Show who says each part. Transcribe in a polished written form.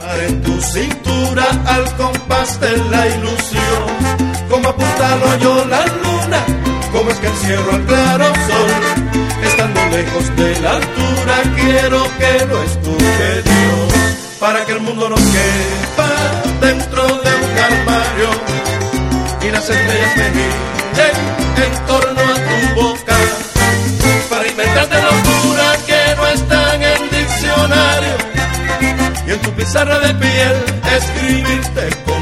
Speaker 1: En tu cintura al compás de la ilusión, como apuntalo yo la luna, como es que encierro al claro sol. Estando lejos de la altura quiero que lo escuche Dios, para que el mundo no quepa dentro de un armario y las estrellas me giren en torno a tu boca, para inventarte locuras que no están en diccionario y en tu pizarra de piel escribirte